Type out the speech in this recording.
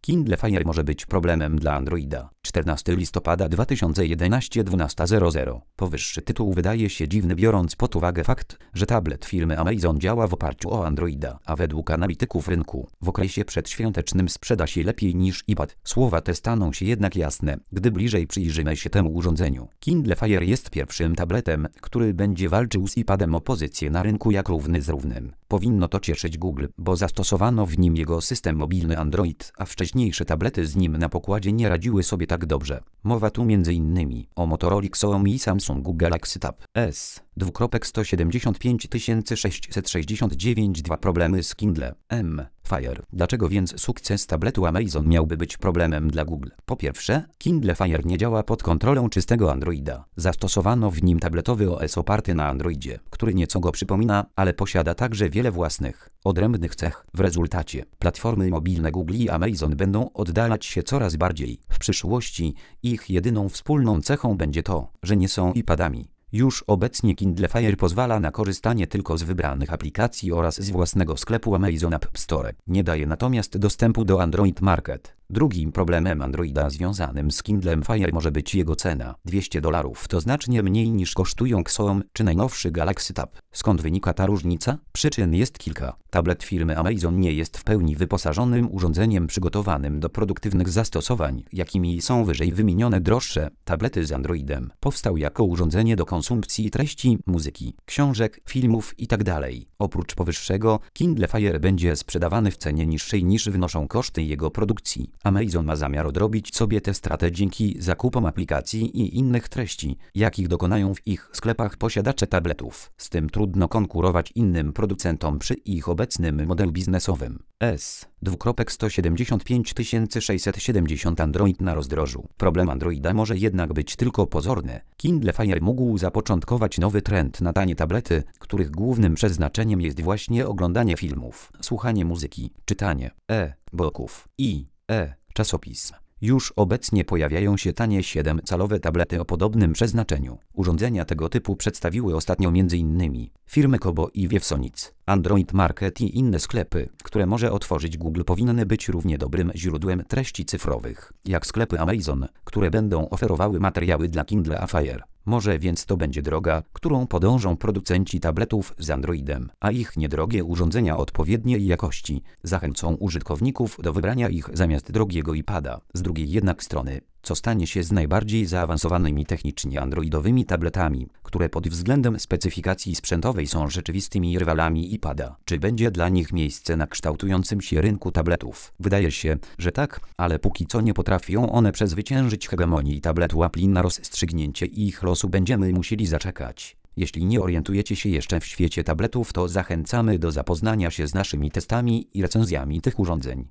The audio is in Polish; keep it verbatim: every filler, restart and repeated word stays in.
Kindle Fire może być problemem dla Androida. czternastego listopada dwa tysiące jedenastego dwunasta zero zero. Powyższy tytuł wydaje się dziwny, biorąc pod uwagę fakt, że tablet firmy Amazon działa w oparciu o Androida, a według analityków rynku w okresie przedświątecznym sprzeda się lepiej niż iPad. Słowa te staną się jednak jasne, gdy bliżej przyjrzymy się temu urządzeniu. Kindle Fire jest pierwszym tabletem, który będzie walczył z iPadem o pozycję na rynku jak równy z równym. Powinno to cieszyć Google, bo zastosowano w nim jego system mobilny Android, a wcześniejsze tablety z nim na pokładzie nie radziły sobie tak dobrze. Mowa tu między innymi o Motorola, Xiaomi i Samsungu Galaxy Tab S sto siedemdziesiąt pięć tysięcy sześćset sześćdziesiąt dziewięć. Dwa problemy z Kindle M Fire. Dlaczego więc sukces tabletu Amazon miałby być problemem dla Google? Po pierwsze, Kindle Fire nie działa pod kontrolą czystego Androida. Zastosowano w nim tabletowy O S oparty na Androidzie, który nieco go przypomina, ale posiada także wiele własnych, odrębnych cech. W rezultacie platformy mobilne Google i Amazon będą oddalać się coraz bardziej. W przyszłości ich jedyną wspólną cechą będzie to, że nie są iPadami. Już obecnie Kindle Fire pozwala na korzystanie tylko z wybranych aplikacji oraz z własnego sklepu Amazon App Store. Nie daje natomiast dostępu do Android Market. Drugim problemem Androida związanym z Kindlem Fire może być jego cena. dwieście dolarów to znacznie mniej niż kosztują Xiaomi czy najnowszy Galaxy Tab. Skąd wynika ta różnica? Przyczyn jest kilka. Tablet firmy Amazon nie jest w pełni wyposażonym urządzeniem przygotowanym do produktywnych zastosowań, jakimi są wyżej wymienione droższe tablety z Androidem. Powstał jako urządzenie do konsumpcji treści, muzyki, książek, filmów itd. Oprócz powyższego, Kindle Fire będzie sprzedawany w cenie niższej niż wynoszą koszty jego produkcji. Amazon ma zamiar odrobić sobie tę stratę dzięki zakupom aplikacji i innych treści, jakich dokonają w ich sklepach posiadacze tabletów. Z tym trudno konkurować innym producentom przy ich obecnym modelu biznesowym. S sto siedemdziesiąt pięć tysięcy sześćset siedemdziesiąt Android na rozdrożu. Problem Androida może jednak być tylko pozorny. Kindle Fire mógł zapoczątkować nowy trend na tanie tablety, których głównym przeznaczeniem jest właśnie oglądanie filmów, słuchanie muzyki, czytanie e-booków i e-czasopism. Już obecnie pojawiają się tanie siedemcalowe tablety o podobnym przeznaczeniu. Urządzenia tego typu przedstawiły ostatnio między innymi firmy Kobo i Wiewsonic. Android Market i inne sklepy, które może otworzyć Google, powinny być równie dobrym źródłem treści cyfrowych, jak sklepy Amazon, które będą oferowały materiały dla Kindle Fire. Może więc to będzie droga, którą podążą producenci tabletów z Androidem, a ich niedrogie urządzenia odpowiedniej jakości zachęcą użytkowników do wybrania ich zamiast drogiego iPada. Z drugiej jednak strony, co stanie się z najbardziej zaawansowanymi technicznie androidowymi tabletami, które pod względem specyfikacji sprzętowej są rzeczywistymi rywalami iPada? Czy będzie dla nich miejsce na kształtującym się rynku tabletów? Wydaje się, że tak, ale póki co nie potrafią one przezwyciężyć hegemonii tabletu Apple. Na rozstrzygnięcie ich losu będziemy musieli zaczekać. Jeśli nie orientujecie się jeszcze w świecie tabletów, to zachęcamy do zapoznania się z naszymi testami i recenzjami tych urządzeń.